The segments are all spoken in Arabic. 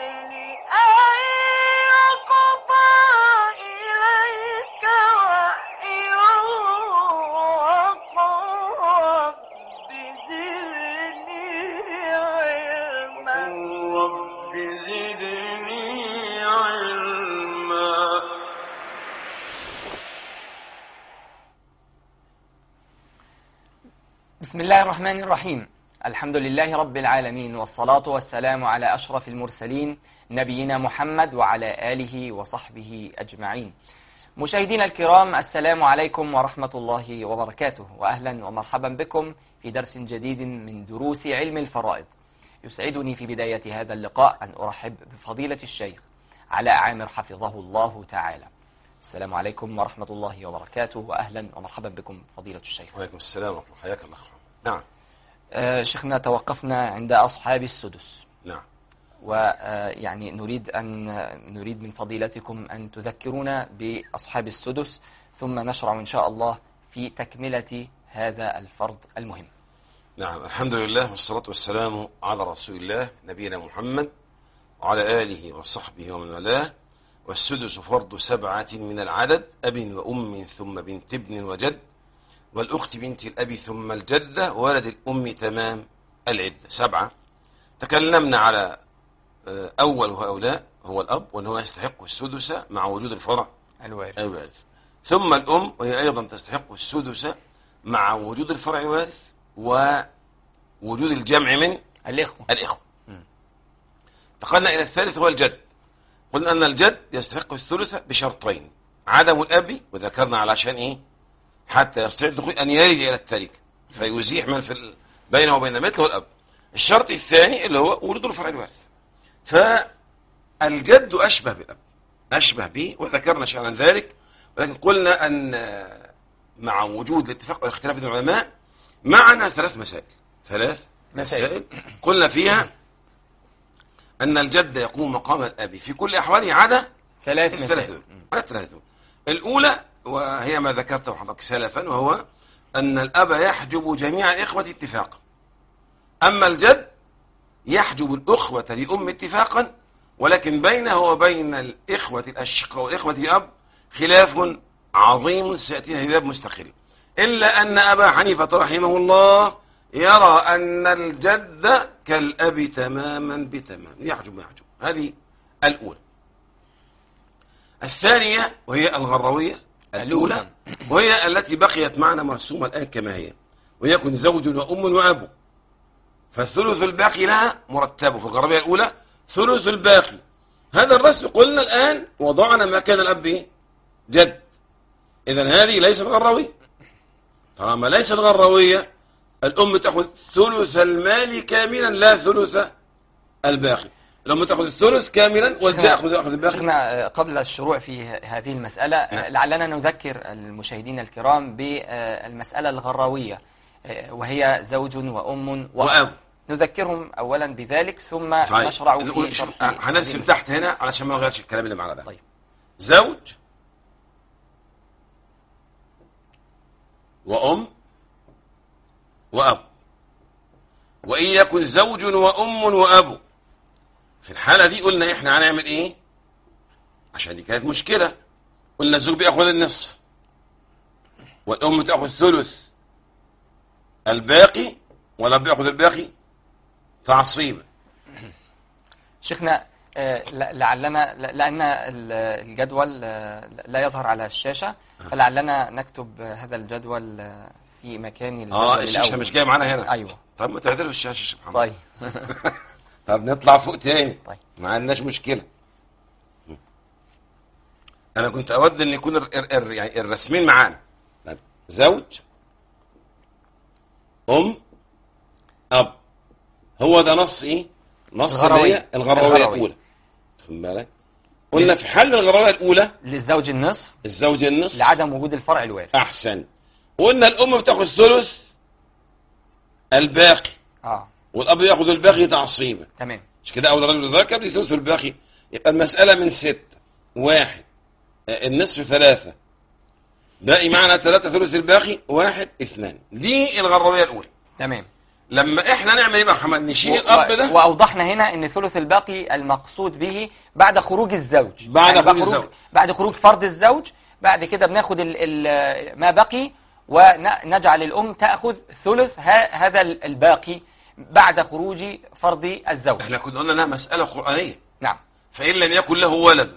أن يقضى إليك وحيه وقل رب زدني علما. بسم الله الرحمن الرحيم. الحمد لله رب العالمين، والصلاة والسلام على أشرف المرسلين نبينا محمد وعلى آله وصحبه أجمعين. مشاهدينا الكرام، السلام عليكم ورحمة الله وبركاته، وأهلا ومرحبا بكم في درس جديد من دروس علم الفرائض. يسعدني في بداية هذا اللقاء أن أرحب بفضيلة الشيخ علاء عامر حفظه الله تعالى. السلام عليكم ورحمة الله وبركاته، وأهلا ومرحبا بكم فضيلة الشيخ. وعليكم السلام ورحمة الله، حياك الله. نعم. شيخنا، توقفنا عند أصحاب السدس. نعم. ويعني نريد من فضيلتكم أن تذكرونا بأصحاب السدس، ثم نشرع إن شاء الله في تكملة هذا الفرض المهم. نعم، الحمد لله والصلاة والسلام على رسول الله نبينا محمد وعلى آله وصحبه ومن والاه. والسدس فرض 7 من العدد: أب وأم ثم بنت ابن وجد، والأخت بنت الأب ثم الجدة، وولد الأم تمام العدة. 7. تكلمنا على أول هؤلاء هو الأب، وأنه يستحق السدس مع وجود الفرع الوارث. ثم الأم، وهي أيضا تستحق السدس مع وجود الفرع الوارث ووجود الجمع من الإخوة. انتقلنا إلى الثالث هو الجد. قلنا أن الجد يستحق الثلث بشرطين: عدم الأب، وذكرنا علشان إيه؟ حتى يستطيع الدخول أن يرد إلى التركة فيزيح من في بينه وبين مثله الأب. الشرط الثاني اللي هو وجود الفرع الوارث. فالجد أشبه بالأب، أشبه به، وذكرنا شيئا عن ذلك، ولكن قلنا أن مع وجود الاتفاق والاختلاف بين العلماء معنا 3 مسائل قلنا فيها أن الجد يقوم مقام الأب في كل أحواله عدا 3 مسائل. الأولى وهي ما ذكرته حضرتك سلفا، وهو أن الأب يحجب جميع الإخوة اتفاقا، أما الجد يحجب الأخوة لأم اتفاقا، ولكن بينه وبين الإخوة الأشقاء والإخوة الأب خلاف عظيم سيأتينا في باب مستقل، إلا أن أبا حنيفة رحمه الله يرى أن الجد كالأب تماما بتمام، يحجب. هذه الأولى. الثانية وهي الغروية الأولى، وهي التي بقيت معنا مرسومة الآن كما هي: ويكن زوج وأم وأب، فالثلث الباقي لها مرتبه في الغروية الأولى ثلث الباقي. هذا الرسم قلنا الآن وضعنا ما كان الأب جد، إذن هذه ليست غروية. طالما ليست غروية، الأم تأخذ ثلث المال كاملا لا ثلث الباقي. الأم تأخذ الثلث كاملا والجد يأخذ الباقي. شيخنا، قبل الشروع في هذه المسألة لعلنا نذكر المشاهدين الكرام بالمسألة الغروية، وهي زوج وأم وأب. نذكرهم أولا بذلك ثم نشرع في شرح. هنرسم تحت هنا علشان ما نغيرش الكلام اللي معنا ده. طيب. زوج وأم وأب، وإن يكن زوج وأم وأب، في الحالة دي قلنا إحنا هنعمل إيه؟ عشان دي كانت مشكلة. قلنا الزوج بيأخذ النصف والأم تأخذ ثلث الباقي والأب بيأخذ الباقي تعصيبا. شيخنا، لعلنا لأن الجدول لا يظهر على الشاشة، فلعلنا نكتب هذا الجدول في مكان الجدول الشاشة الأول. مش جاية معانا هنا. أيوة. طب ما تعدلوا الشاشة سبحان الله. طيب. طب نطلع فوق تاني. طيب. ما عندناش مشكلة. أنا كنت أود أن يكون يعني الرسمين معانا: زوج أم أب. هو ده نص إيه؟ نص الغروية الأولى. خد بالك، قلنا في حل الغروية الأولى للزوج النصف، الزوج النصف لعدم وجود الفرع الوارث. أحسن. قلنا الأم بتاخذ ثلث الباقي والأب يأخذ الباقي تعصيبا. تمام. مش كده؟ أول رجل ذكر لثلث الباقي، يبقى المسألة من 6. 1 النصف 3 باقي معنا 3 ثلث الباقي 1 2. دي الغروية الأولى. تمام. لما احنا نعمل ايه بقى يا محمد؟ نشيل الاب ده. واوضحنا هنا ان ثلث الباقي المقصود به بعد خروج الزوج، بعد خروج الزوج، بعد خروج فرد الزوج. بعد كده بناخد ما بقي ونجعل الام تاخذ ثلث هذا الباقي بعد خروج فرد الزوج. احنا كنا قلنا انها مساله قرانيه. نعم. فان لم يكن له ولد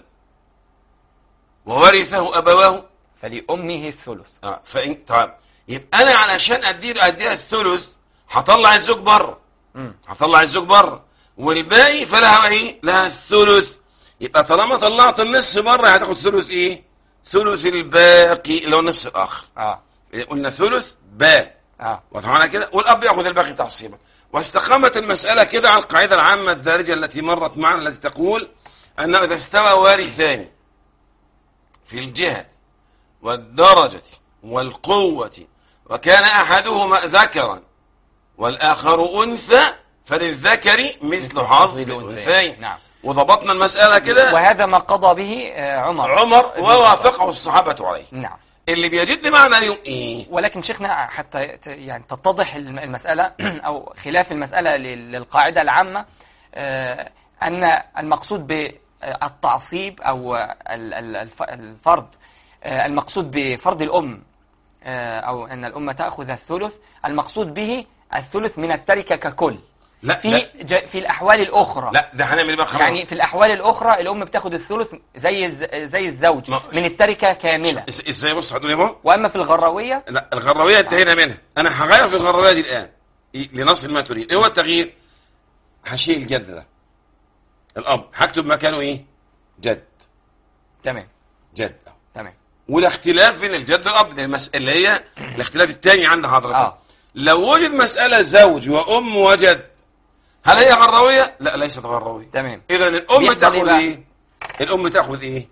وورثه ابواه فلامه الثلث. فإن طيب يبقى انا علشان اديها الثلث هطلع الزوج بره. هطلع الزوج بره والباقي فلها ايه؟ لها الثلث. يبقى طالما طلعت النصف بره هتاخد ثلث ايه؟ ثلث الباقي اللي هو النصف الاخر. قلنا ثلث باء. وطبعا كده والاب ياخذ الباقي تعصيبا. واستقامت المساله كده على القاعده العامه الدارجه التي مرت معنا، التي تقول انه اذا استوى وارثان في الجهه والدرجه والقوه وكان احدهما ذكرا والآخر أنثى فللذكر مثل حظ الأنثيين. نعم. وضبطنا المسألة كده، وهذا ما قضى به عمر ووافقه الصحابة عليه. نعم. اللي بيجد معنا اليوم إيه؟ ولكن شيخنا حتى يعني تتضح المسألة أو خلاف المسألة للقاعدة العامة، أن المقصود بالتعصيب أو الفرض، المقصود بفرض الأم أو أن الأم تأخذ الثلث، المقصود به الثلث من التركة ككل. لا في الأحوال الأخرى. لا ده هنعمل بقى يعني في الأحوال الأخرى الأم بتاخذ الثلث زي الزوج من التركة كاملة. ازاي؟ بص هتقول ايه؟ وأما في الغراوية، لا الغراوية انتهينا منها. أنا هغير في الغراوية دي الآن لنصل ما تريد. إيه هو التغيير؟ هشيل الجد ده، الأب هكتب مكانه إيه؟ جد. تمام. جد. تمام. وده اختلاف بين الجد والأب، المسألة اللي هي الاختلاف الثاني عند حضرتك. لو وجد مسألة زوج وأم وجد، هل هي غراوية؟ لا ليست غراوية. تمام. إذا الأم تأخذ إيه؟ الأم تأخذ إيه؟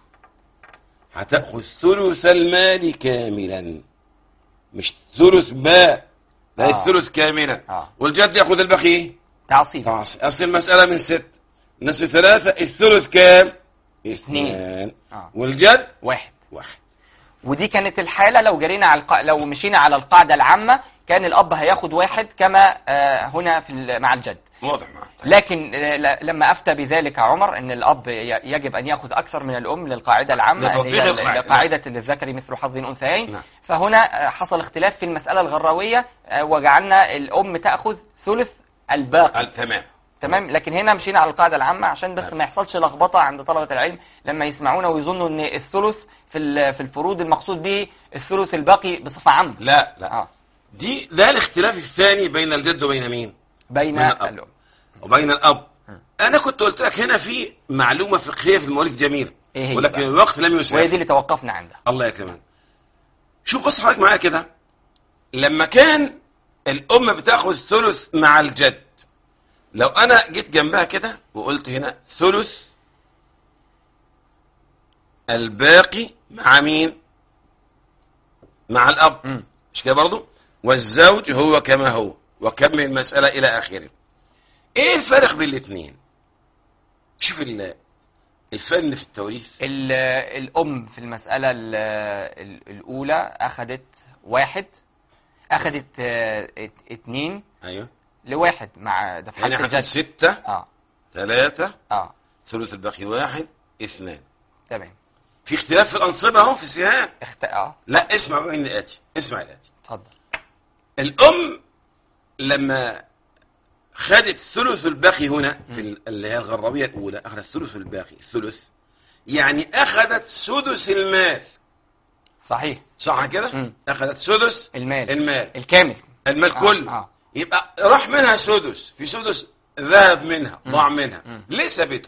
هتأخذ ثلث المال كاملا، مش ثلث باء، لا الثلث كاملا. والجد يأخذ الباقي إيه؟ تعصيب. أصل المسألة من 6 نصف 3، الثلث كام؟ 2. والجد 1. ودي كانت الحالة لو جرينا على لو مشينا على القاعدة العامة كان الأب هياخد 1 كما هنا مع الجد. واضح معك. لكن لما أفتى بذلك عمر أن الأب يجب أن يأخذ أكثر من الأم للقاعدة العامة، لقاعدة للذكر مثل حظ الأنثيين. فهنا حصل اختلاف في المسألة الغراوية وجعلنا الأم تأخذ ثلث الباقي. تمام. لكن هنا مشينا على القاعدة العامة عشان بس ما يحصلش لخبطة عند طلبة العلم لما يسمعونا ويظنوا ان الثلث في الفروض المقصود به الثلث الباقي بصفة عامة. لا. ده الاختلاف الثاني بين الجد وبين مين؟ بين الأم وبين الأب. أنا كنت قلت لك هنا في معلومة فقهية في المواريث جميلة، ولكن الوقت لم يسعف، وهي دي اللي توقفنا عندها. الله يكرمك. شوف بص حضرتك معايا كده، لما كان الأم بتاخذ ثلث مع الجد، لو أنا جيت جنبها كده وقلت هنا ثلث الباقي مع مين؟ مع الأب. مش كده برضو؟ والزوج هو كما هو، وكمل المسألة إلى آخره. إيه الفرق بين الاثنين؟ شوف الفن في التوريث. الأم في المسألة الأولى أخذت 1، أخذت 2. أيوه. ل1 مع دفعات يعني الجد 6 3 ثلث الباقي 1 2. تمام. في اختلاف في الأنصبة اهو في السهام. لا اسمع بقى من الآتي، اسمع الآتي. اتفضل. الأم لما خدت ثلث الباقي هنا في اللي هي الغراوية الأولى، أخذت ثلث الباقي، الثلث يعني أخذت سدس المال. صحيح. صح كده؟ أخذت سدس المال الكامل، المال كله. يبقى راح منها سدس، في سدس ذهب منها، ضاع منها. ليه سابته؟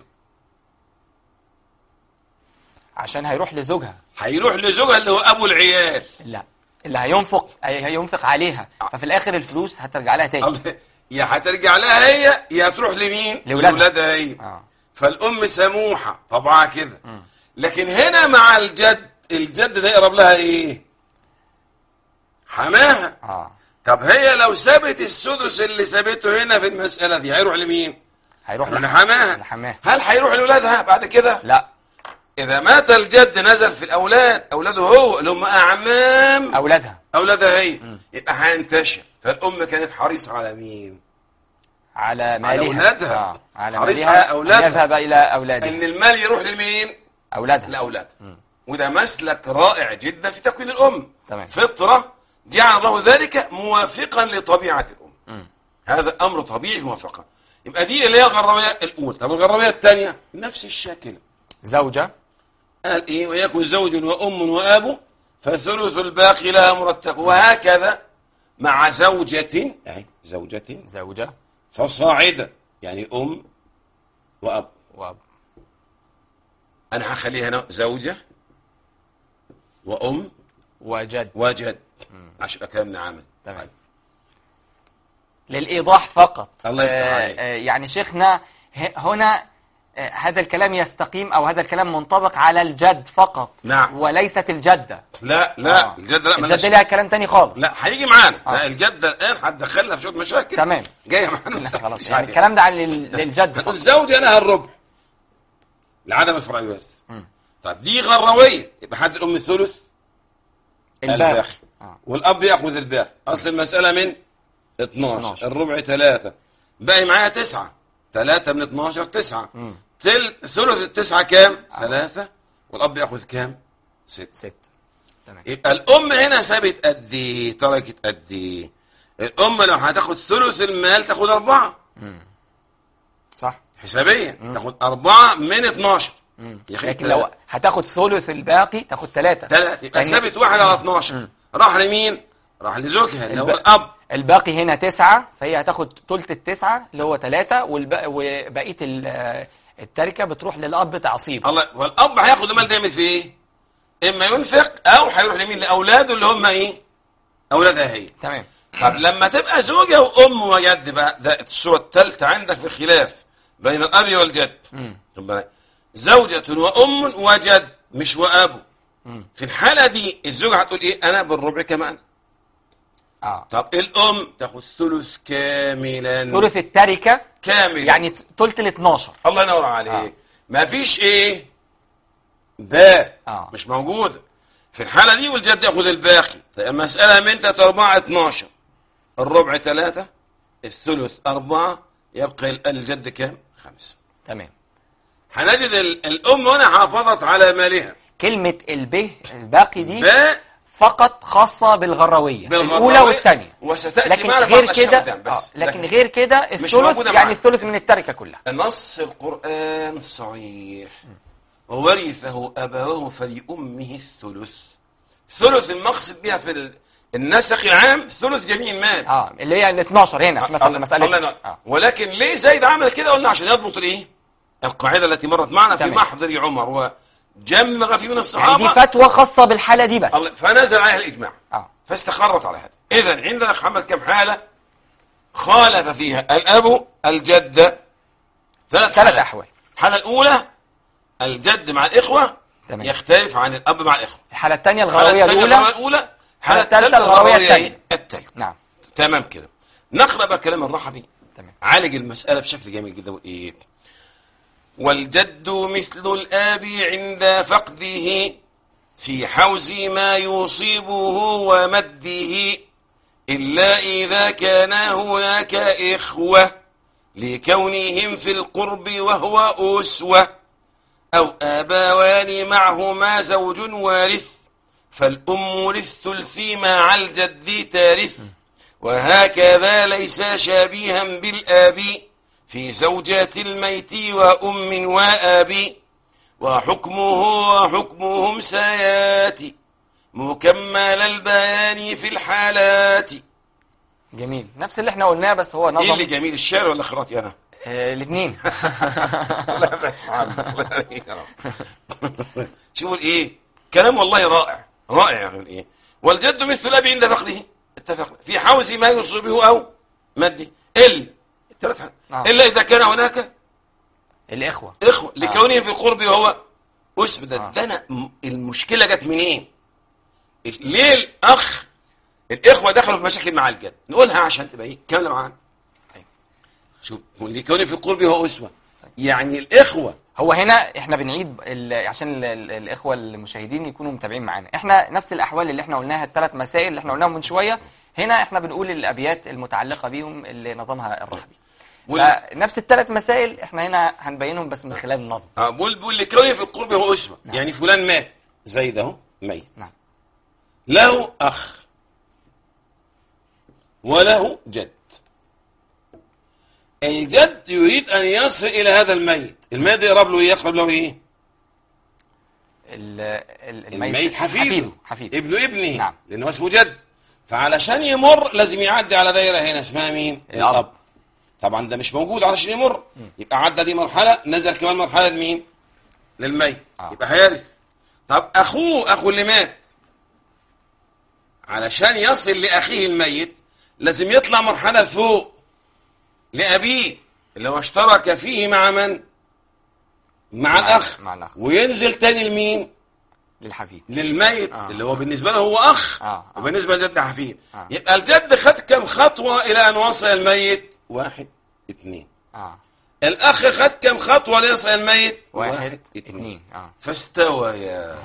عشان هيروح لزوجها. هيروح لزوجها اللي هو أبو العيال. لا، اللي هينفق عليها، ففي الآخر الفلوس هترجع لها تاني. يا هترجع لها هي، يا تروح لمين؟ لولادها هي. فالأم سموحة طبعا كده. لكن هنا مع الجد ده يقرب لها ايه؟ حماها. طب هي لو سابت السدس اللي سابته هنا في المسألة دي هيروح لمين؟ هيروح لحماها. هل هيروح لولادها بعد كده؟ لا. إذا مات الجد نزل في الأولاد، أولاده هو اللي هم أعمام أولادها هي. يبقى هينتشر فالأم كانت حريصة على مين؟ على مالها، أولادها. على حريصة مالها، على أولادها. أن يذهب إلى أولادها، إن المال يروح لمين؟ أولادها، لأولادها. وده مسلك رائع جدا في تكوين الأم. تمام. فطرة جعل الله ذلك موافقا لطبيعة الأم. هذا أمر طبيعي موافقة. يبقى دي اللي هي الغروية الأولى. طب الغروية الثانية نفس الشكل. زوجة، قال إيه؟ ويكن زوج وأم وأب فثلث الباقي لها مرتب. وهكذا مع زوجة، أهي زوجة فصاعدة، يعني أم وأب. وأب. أنا هخليها هنا زوجة وأم وجد. عشان يبقى كلامنا عمل. تمام. للإيضاح فقط. الله يفتح عليك. يعني شيخنا هنا هذا الكلام يستقيم، أو هذا الكلام منطبق على الجد فقط. نعم. وليست الجدة. لا الجد لا، الجد لها كلام تاني خالص. لا هيجي معانا. لا الجد الآن هتدخلنا في شوية مشاكل. تمام. جاية معانا. خلاص، يعني الكلام ده على للجد فقط. الزوجة لها الربع لعدم الفرع الوارث. طيب دي غروية، يبقى حد الأم الثلث الباقي. والأب يأخذ الباقي. أصل المسألة من 12. الربع 3، باقي معايا 9. 3 من 12 9. ثلث 9 كام؟ 3. والأب يأخذ كام؟ 6. تمام. يبقى الأم هنا سابت قد إيه؟ تركت قد إيه؟ الأم لو هتاخد ثلث المال تاخد 4. صح. حسابية تاخد 4 من 12. لكن لو هتاخد ثلث الباقي تاخد 3. يبقى ثابت 1 على 12. راح لمين؟ راح لزوجها اللي هو الأب. الباقي هنا 9، فهي هتاخد ثلث ال9 اللي هو 3، وبقية التركة بتروح للأب تعصيب. الله. والأب هياخد المال ده يعمل فيه إيه؟ إما ينفق أو هيروح لمين؟ لأولاده اللي هم إيه؟ أولادها هي. تمام. طب لما تبقى زوجة وأم وجد بقى، ده الصورة الثالثة عندك في الخلاف بين الأب والجد. زوجة وأم وجد مش وأب. في الحالة دي الزوجة هتقول إيه؟ أنا بالربع كمان. طب الأم تاخد ثلث كاملا، ثلث التركة كاملا، يعني ثلث ال12. الله ينور عليك. ما فيش إيه؟ باء. مش موجودة في الحالة دي. والجد ياخد الباقي. طيب المسألة من 3 4 12. الربع 3، الثلث 4، يبقى الجد كام؟ 5. تمام. هنجد الأم هنا حافظت على مالها. كلمة الباقي دي فقط خاصة بالغروية الأولى والثانية، وستأتي معنا غير كده. لكن غير كده الثلث يعني الثلث من التركة كلها. نص القرآن صريح. وورثه أبواه فلأمه الثلث. ثلث المقصد بها في النسخ العام ثلث جميع المال. اللي هي ال 12 هنا مثلا مسألة. ولكن ليه زيد عمل كده؟ قلنا عشان يضبط الايه؟ القاعدة التي مرت معنا في محضر عمر وجمع في من الصحابة. يعني دي فتوى خاصة بالحالة دي بس. فنزل عليها الإجماع. فاستقرت على هذا. إذن عندنا محمد كم حالة خالف فيها الأب الجد؟ 3 أحوال. الحالة الأولى الجد مع الإخوة يختلف عن الأب مع الإخوة. الحالة الثانية الغروية الأولى. الحالة الثالثة الغروية الثانية. نعم. تمام كده. نقرأ بقى كلام الرحبي. عالج المسألة بشكل جميل جدا. وإيه؟ والجد مثل الآب عند فقده في حوز ما يصيبه ومده، إلا إذا كان هناك إخوة لكونهم في القرب وهو أسوة، أو آباوان معهما زوج وارث، فالأم للثلث مع الجد تارث. وهكذا ليس شبيها بالآب في زوجات الميت وأم وأب، وحكمهم سياتي مكمل البيان في الحالات. جميل. نفس اللي احنا قلناه، بس هو نظم. ايه اللي جميل، الشعر ولا خراطي انا؟ الاثنين. شوفوا ايه كلام والله رائع رائع. يعني ايه؟ والجد مثل الاب عند فقده، اتفقنا في حوز ما يصيبه او مده، إلا إذا كان هناك الإخوة لكونهم في القرب وهو أسم. ده المشكلة جت منين؟ ليه الإخوة دخلوا في مشاكل مع الجد؟ نقولها عشان تبقى إيه كاملة معانا. شوف، لكونهم في القرب وهو أسوة، يعني الإخوة. هو هنا احنا بنعيد عشان الإخوة المشاهدين يكونوا متابعين معانا. احنا نفس الأحوال اللي احنا قلناها، ال3 مسائل اللي احنا قلناهم من شوية هنا احنا بنقول الابيات المتعلقه بيهم اللي نظمها الرحبي. فنفس الثلاث مسائل احنا هنا هنبينهم بس من خلال النظم. بقول لكونه في القرب هو أسوة. نعم. يعني فلان مات زي ده ميت. نعم. له أخ وله جد. الجد يريد أن يصل إلى هذا الميت. الميت يقرب له إيه؟ يقرب له إيه؟ الميت حفيده. ابن ابنه. نعم. لأنه اسمه جد. فعلشان يمر لازم يعدي على دايرة هنا اسمها مين؟ الأب. طبعا ده مش موجود علشان يمر. يبقى عدى دي مرحلة، نزل كمان مرحلة لمين؟ للميت. يبقى هيرث. طب أخوه اللي مات علشان يصل لأخيه الميت لازم يطلع مرحلة لفوق لأبيه اللي هو اشترك فيه مع من؟ مع الأخ. وينزل تاني لمين؟ للحفيد. للميت اللي هو بالنسبة له هو أخ. وبالنسبة للجد حفيد. يبقى الجد خد كم خطوة إلى أن وصل الميت؟ 1 2. الأخ خد كم خطوة ليصل الميت؟ 1 2. فاستويا.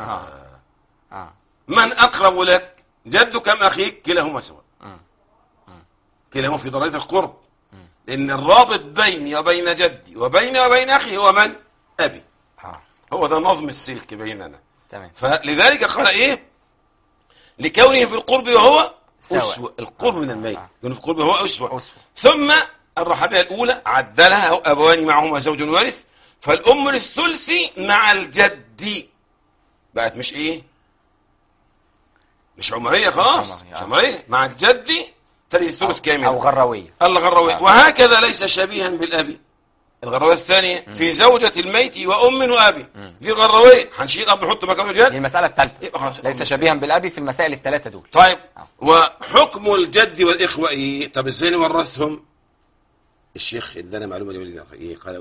من أقرب لك؟ جدك أم أخيك؟ كلاهما سواء. كلاهما في درجة القرب. لأن الرابط بيني وبين جدي وبيني وبين أخي هو من؟ أبي. هو ده نظم السلك بيننا. تمام. فلذلك قال إيه؟ لكونه في القرب وهو أسوة. القرب من الميت. كونه في القرب وهو أسوة. ثم الرحبية الأولى عدلها أبوان معهما زوج وارث، فالأم للثلث مع الجد. بقت مش إيه؟ مش عمرية خلاص. مش عمرية. مع الجد ترث الثلث كامل. أو غروية. غروية. وهكذا ليس شبيها بالأبي. الغروية الثانية في زوجة الميت وأم وأبي. دي الغروية. هنشيل أب نحط مكانه جد. دي المسألة الثالثة. ليس شبيها بالأبي في المسائل الثلاثة دول. طيب. وحكم الجد والإخوة إيه؟ طب إزاي نورثهم؟ الشيخ ادانا معلومة جميلة. إيه؟ قال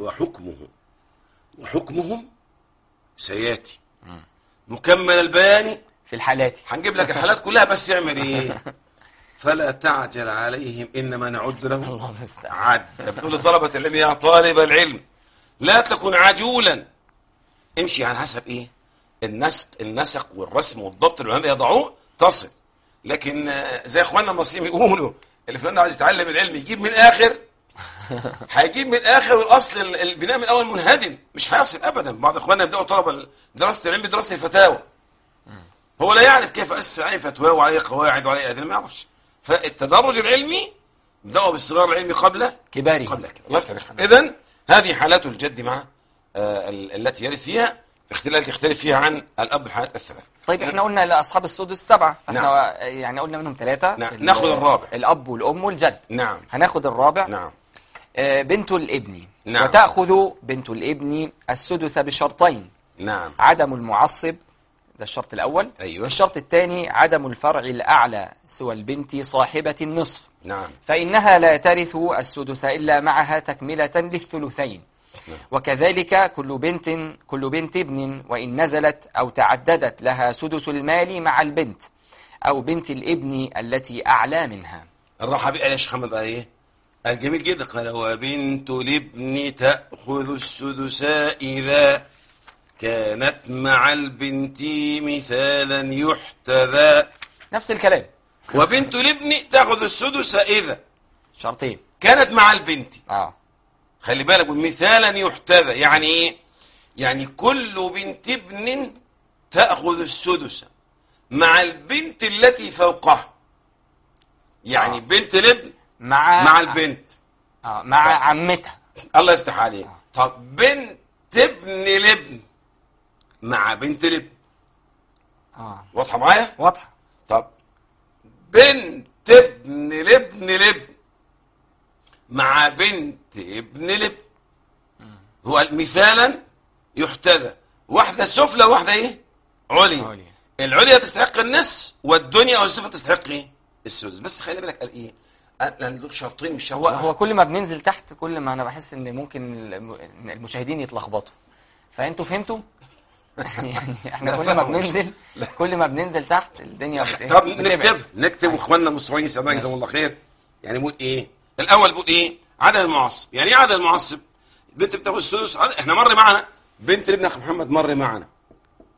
وحكمهم سياتي مكمل البيان في الحالات. هنجيب لك الحالات كلها بس اعمل ايه؟ فلا تعجل عليهم انما نعد لهم. الله المستعان. بتقول لطلبة العلم يا طالب العلم لا تكن عجولا، امشي على حسب ايه؟ النسق والرسم والضبط اللي العلماء يضعوه تصل. لكن زي اخواننا المصريين يقولوا اللي فلان عايز يتعلم العلم يجيب من الاخر هيجيب من الاخر، والاصل البناء من الاول منهدم مش هيصل ابدا. بعض اخواننا يبداوا طلبه دراسه العلم بدراسه الفتاوى، هو لا يعرف كيف اسس عليه فتوى وعليه قواعد وعليه ادله، ما يعرفش. فالتدرج العلمي بداوا بالصغار العلمي قبل كباره. الله يفتح. اذا هذه حالات الجد مع التي يرث فيها التي يختلف فيها عن الاب الحالات الثلاث. طيب احنا قلنا لاصحاب السدس 7، فاحنا يعني قلنا منهم 3. ناخذ الرابع، الاب والام والجد. نعم. هناخذ الرابع. نعم. بنت الابن. نعم. وتأخذ بنت الابن السدس بشرطين. نعم. عدم المعصب، ده الشرط الأول. أيوة. الشرط الثاني عدم الفرع الأعلى سوى البنت صاحبة النصف. نعم. فإنها لا ترث السدس إلا معها تكملة للثلثين. نعم. وكذلك كل بنت ابن وإن نزلت أو تعددت لها سدس المال مع البنت أو بنت الابن التي أعلى منها. الرحبي قال يا شيخ محمد ايه؟ الجميل جدا قال وبنت الابن تأخذ السدس إذا كانت مع البنت مثالا يحتذى. نفس الكلام. وبنت الابن تأخذ السدس إذا شرطين كانت مع البنت. خلي بالك مثالا يحتذى يعني ايه؟ يعني كل بنت ابن تأخذ السدس مع البنت التي فوقها. يعني بنت الابن مع البنت مع عمتها. الله يفتح عليك. طب بنت ابن الابن مع بنت الابن. واضحه معايا؟ واضحه. طب بنت ابن الابن مع بنت ابن الابن. هو مثالا يحتذى واحده سفلى وواحده ايه؟ عليا. العليا تستحق النصف والدنيا او السفلى تستحق ايه؟ السدس. بس خلي بالك قال ايه؟ لان دول شرطين مش شرط. هو كل ما بننزل تحت كل ما انا بحس ان ممكن المشاهدين يتلخبطوا. فانتوا فهمتوا؟ يعني احنا كل ما بننزل تحت الدنيا طب نكتب واخواننا المصريين سعدنا جزاهم الله خير. يعني بقول ايه؟ الاول بقول ايه؟ عدد المعصب. يعني ايه عدد المعصب؟ البنت بتاخد السدس. احنا مر معنا بنت الابن اخي محمد مر معنا.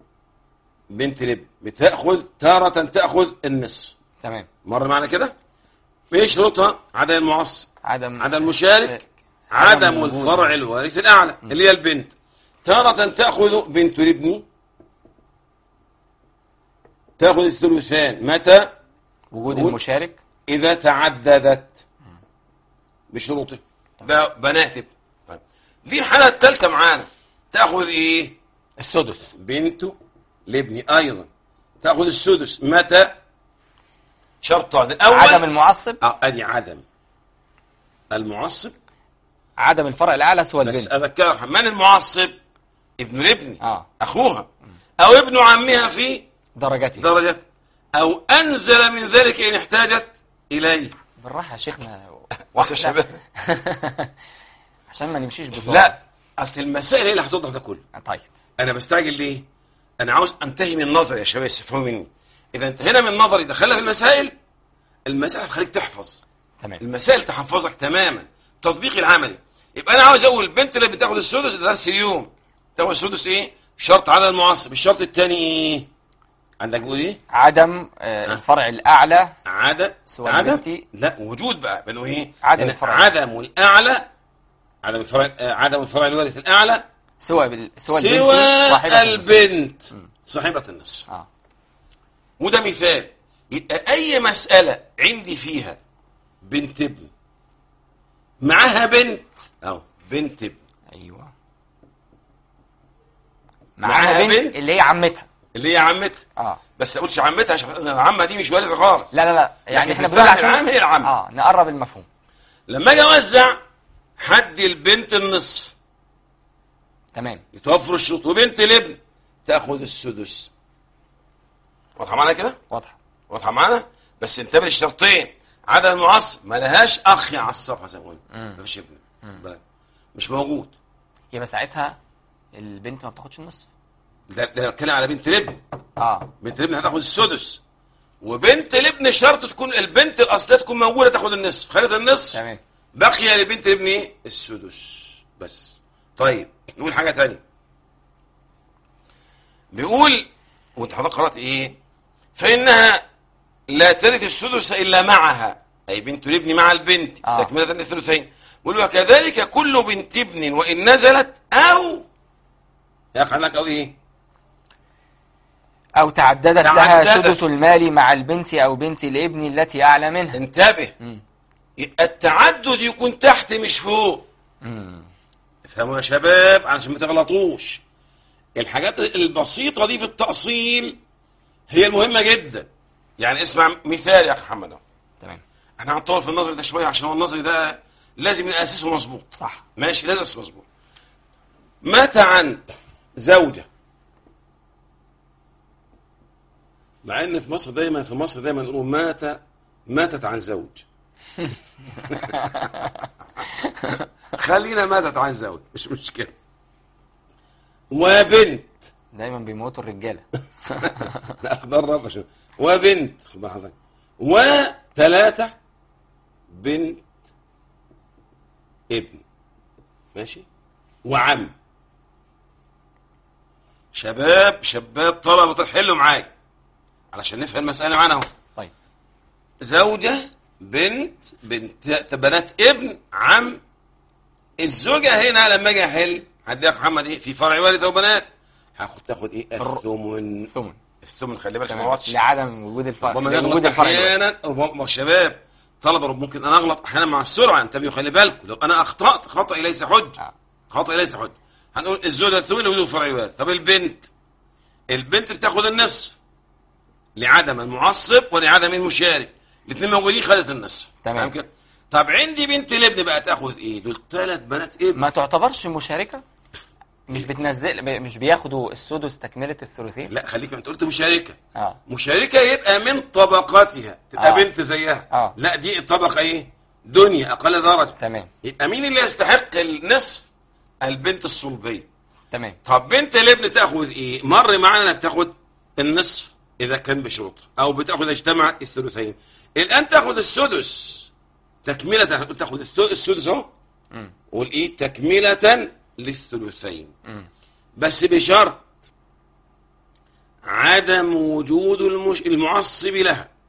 بنت الابن بتاخذ تارة تاخذ النصف. تمام. مر معنا كده. ايه شروطها؟ عدم المعصب، عدم عدم المشارك، عدم عدم وجود. الفرع الوارث الأعلى اللي هي البنت. تارة تأخذ بنت الابن، تأخذ الثلثان متى؟ وجود المشارك. إذا تعددت بشروطه. بنات ابن. طيب دي الحالة الثالثة معانا، تأخذ إيه؟ السدس. بنت الابن أيضا تأخذ السدس متى؟ شرطان. الأول عدم المعصب، أدي عدم المعصب، عدم الفرع الأعلى سوى بس البنت. أذكرك من المعصب؟ ابن الابن، أخوها، أو ابن عمها في درجته. درجة، أو أنزل من ذلك إن احتاجت إليه. بالراحة يا شيخنا. بس يا شباب عشان ما نمشيش بسرعة. لا، أصل المسائل هي اللي هتوضح ده كله. طيب أنا بستعجل ليه؟ أنا عاوز أنتهي من نظري يا شباب، استفهموا مني. إذا انتهينا من نظري دخلنا في المسائل، المسائل هتخليك تحفظ. تمام. المسائل تحفظك تماما، تطبيق العملي. يبقى أنا عاوز أقول البنت اللي بتاخد السدس، ده درس اليوم، تاخد السدس إيه؟ شرط عدم المعصب. الشرط الثاني إيه؟ عندك بيقول إيه؟ عدم الفرع الأعلى سوى عدم البنت. لا، وجود بقى بنقول إيه؟ عدم يعني الفرع عدم الأعلى، عدم الفرع الوارث الأعلى سوى سوى البنت صاحبة النصف. وده مثال. يبقى أي مسألة عندي فيها بنت ابن معاها بنت، أو بنت ابن، أيوة، معاها بنت اللي هي عمتها، اللي هي عمتها. بس أقولش عمتها عشان العمة دي مش وارثة خالص. لا لا لا، يعني احنا بنقول عشان العام هي العمة. نقرب المفهوم. لما أجي أوزع حد البنت النصف، تمام، يتوفر الشروط، وبنت الابن تأخذ السدس. واضحة معانا كده؟ واضحة معانا؟ بس انتبه للشرطين. عدم المعصب ما لهاش أخ يعصبها زي ما قلنا، ما فيش ابن، مش موجود، يبقى ساعتها البنت ما بتاخدش النصف. ده بتكلم على بنت الابن. بنت الابن هتاخد السدس، وبنت الابن شرط تكون البنت الأصلية تكون موجودة تاخد النصف. خدت النصف، تمام، بقي لبنت الابن ايه؟ السدس بس. طيب نقول حاجة تانية. بيقول وانت حضرتك قرأت ايه؟ فإنها لا ترث السدس إلا معها، أي بنت الابن مع البنت تكملة للثلثين. بيقول وكذلك كل بنت ابن وإن نزلت أو يقع لك أو إيه؟ أو تعددت لها سدس المال مع البنت أو بنت الابن التي أعلى منها. انتبه، التعدد يكون تحت مش فوق. افهموا يا شباب علشان ما تغلطوش. الحاجات البسيطة دي في التأصيل هي المهمة جدا. يعني اسمع مثال يا أخي محمد. تمام، احنا هنطول في النظري ده شوية عشان هو النظري ده لازم أساسه مظبوط. صح، ماشي، لازم أساسه مظبوط. مات عن زوجة، مع ان في مصر دايما نقولوا ماتت عن زوج. خلينا ماتت عن زوج مش مشكلة. وبنت، دايما بيموتوا الرجالة. لا اقدر عشان وبنت، خد بالك حضرتك، وثلاثة بنت ابن، ماشي، وعم. شباب طلبة تحلوا معايا علشان نفهم المسألة معانا اهو. طيب، زوجة، بنت بنات ابن، عم. الزوجة هنا لما اجي احل هدي يا محمد ايه؟ في فرع وارث وبنات تاخد ايه؟ الثمن. خلي بالك ما غلطش لعدم وجود الفرع. وجود الفرع احيانا شباب طلبة ممكن انا اغلط احيانا مع السرعة. انتبهوا خلي بالكم، لو انا اخطأت خطأ ليس حجة. خطأ ليس حجة. هنقول الزوجة الثمن وجود فرع وارث. طب البنت بتاخد النصف لعدم المعصب ولعدم المشارك، الاثنين موجودين، خدت النصف. تمام كده. طب عندي بنت الابن بقى تاخذ ايه؟ دول 3 بنات ابن. ما تعتبرش مشاركة؟ مش بياخدوا السدس تكملة الثلثين؟ لا خليك انت قلت مشاركة. مشاركة يبقى من طبقاتها، تبقى بنت زيها. لا دي الطبقة ايه؟ دنيا، اقل درجة. تمام. يبقى مين اللي يستحق النصف؟ البنت الصلبية. تمام. طب بنت الابن تاخذ ايه؟ مر معانا انك تاخذ النصف اذا كان بشروط، او بتاخذ اجتمعت الثلثين. الان تاخذ السدس تكملة، تاخذ السدس اهو، والايه؟ تكملة للثلثين. بس بشرط عدم وجود المعصب لها،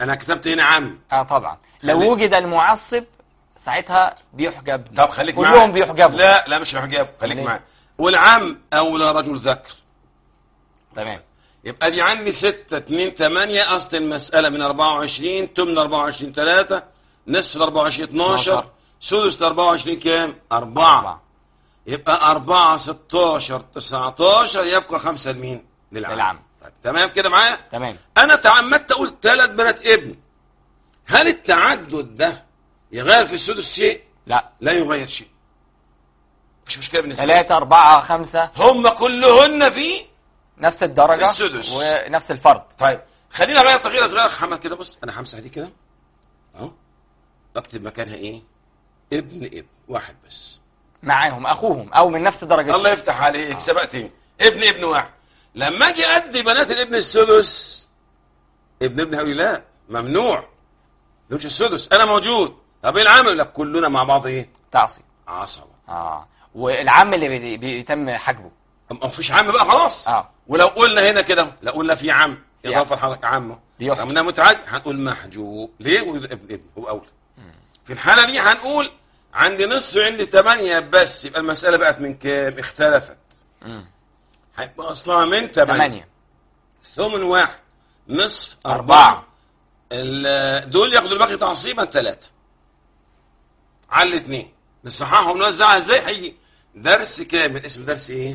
انا كتبت هنا عم. طبعا لو خليك. وجد المعصب ساعتها بيحجب. طب خليك معايا. كلهم بيحجبوا. لا مش هيحجب، خليك ليه؟ معايا. والعم اولى رجل ذكر. تمام. يبقى دي عندي 6 2 8. اصل المساله من 24 تمن 24 3 نصف 24 12 سدس 24 كام؟ 4. يبقى 4 16 19 يبقى 5 لمين؟ للعم. طيب تمام كده معايا؟ تمام. انا تعمدت اقول 3 بنات ابن. هل التعدد ده يغير في السدس شيء؟ لا يغير شيء. مفيش مشكله بالنسبه لي. 3 4 5 هم كلهن في نفس الدرجه في السدس ونفس الفرد. طيب خلينا اغير تغيير صغير. حمد كده بص، انا همسح دي كده اهو، اكتب مكانها ايه؟ ابن واحد بس معاهم اخوهم او من نفس درجتهم. الله يفتح عليك. سبقتني. ابن واحد. لما اجي ادي بنات الابن السدس، ابن هقول لا ممنوع، ده مش السدس، انا موجود. طب ايه العمل؟ لك كلنا مع بعض ايه؟ تعصيب. عصبه. والعم اللي بيتم حجبه ما فيش عم بقى خلاص. ولو قلنا هنا كده، لو قلنا في عم اضافه لحضرتك عمه رغم متعدد، هنقول محجوب. ليه؟ ابن هو اولى. في الحاله دي هنقول عندي نصف وعندي 8 بس، يبقى المساله بقت من كام؟ اختلفت. هيبقى اصلها من 8 ثمن 1 نصف 4. دول ياخدوا الباقي تعصيبا 3 على الاثنين. نصححهم نوزعها ازاي؟ هيجي درس كامل اسمه درس ايه؟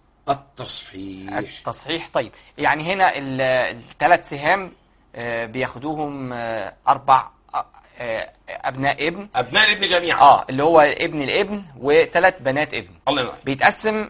التصحيح. طيب يعني هنا الثلاث سهام بياخدوهم 4 ابناء الابن جميعا. اللي هو ابن الابن وثلاث بنات ابن. الله ينور. بيتقسم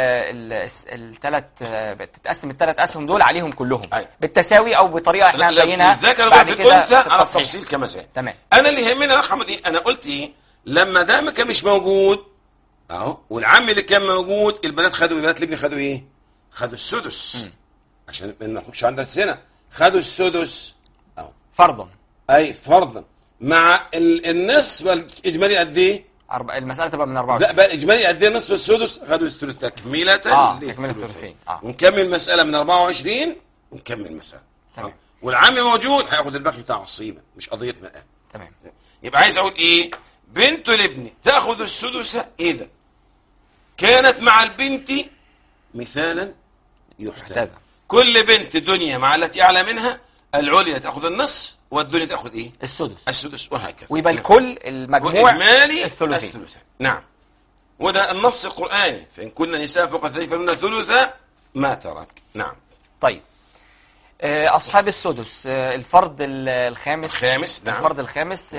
تتقسم الثلاث اسهم دول عليهم كلهم بالتساوي او بطريقه احنا هنبينها بعد كده على التفصيل كما سيأتي. تمام. انا اللي يهمني يا احمد ايه؟ انا قلت ايه؟ لما ده ما كان مش موجود اهو، والعم اللي كان موجود، البنات خدوا بنات الابن خدوا ايه؟ خدوا السدس. عشان ما ناخدش عندنا السنه، خدوا السدس اهو فرضا. اي فرضا مع النصف الاجمالي قد ايه؟ المساله تبقى من 24. لا بقى الاجمالي قد ايه؟ نصف السدس خدوا الثلث تكمله تكمله الثلثين. ونكمل المساله من 24 ونكمل المساله. تمام. والعم موجود هياخد الباقي تعصيبا، مش قضيتنا الان. تمام. يبقى عايز اقول ايه؟ بنت الابن تاخذ السدس اذا كانت مع البنت مثالا يحتذى. كل بنت دنيا مع التي اعلى منها، العليا تاخذ النصف والدنيا تاخذ ايه؟ السدس وهكذا. ويبقى الكل المجموع اجمالي الثلثين. نعم. وده النص القرآني، فإن كنا نساء فوق الثلاث فلهن ثلث ما ترك. نعم. طيب أصحاب السدس الفرد الخامس. نعم. الفرد الخامس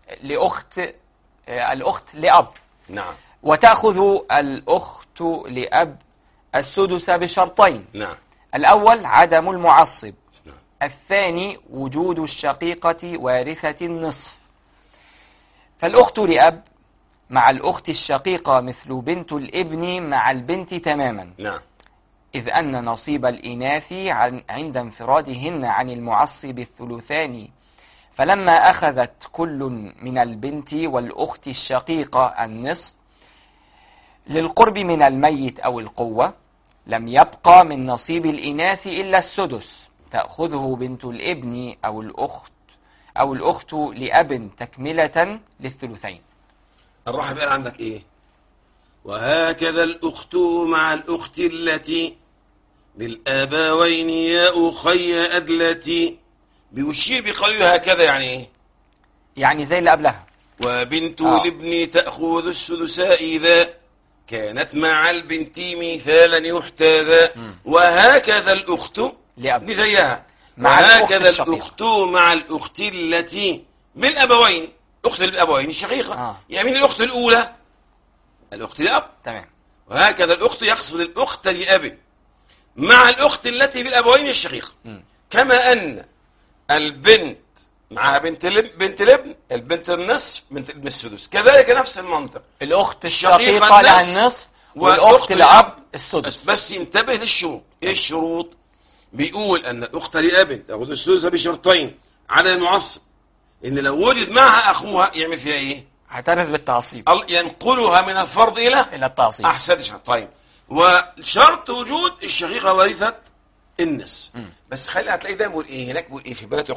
الأخت لأب. نعم. وتأخذ الأخت لأب السدس بشرطين. نعم. الأول عدم المعصب. نعم. الثاني وجود الشقيقة وارثة النصف. فالأخت لأب مع الأخت الشقيقة مثل بنت الابن مع البنت تماما. نعم. إذ أن نصيب الإناث عند انفرادهن عن المعصب الثلثان، فلما أخذت كل من البنت والأخت الشقيقة النصف للقرب من الميت أو القوة، لم يبقى من نصيب الإناث إلا السدس، تأخذه بنت الابن أو الأخت لأب تكملة للثلثين. الراحة بقى عندك إيه؟ وهكذا الأخت مع الأخت التي بالآباوين يا أخي أدلتي. بيشير بقوله هكذا يعني إيه؟ يعني زي اللي قبلها. وبنت الابن تأخذ السدس إذا كانت مع البنت مثالا يحتذى. وهكذا الأخت لأب. دي زيها. وهكذا الأخت مع الأخت التي بالأبوين، أخت الأبوين الشقيقة. يعني من الأخت الأولى؟ الأخت لأب. تمام. وهكذا الأخت يقصد الأخت لأب مع الأخت التي بالأبوين الشقيقة. كما أن البنت معها بنت الابن، البنت النصف، بنت الابن السدس، كذلك نفس المنطق. الأخت الشقيقة لها النصف والأخت لأب السدس. بس ينتبه للشروط. إيه الشروط؟ بيقول أن الأخت لأب تأخذ السدس بشرطين: عدم المعصب، إن لو وجد معها أخوها يعمل فيها إيه؟ هترث بالتعصيب، ينقلها من الفرض إلى التعصيب. أحسن شرط. طيب، وشرط وجود الشقيقة ورثة النصف. بس خلي هتلاقي ده بيقول إيه هناك، بيقول إيه في بلاد يقول إيه؟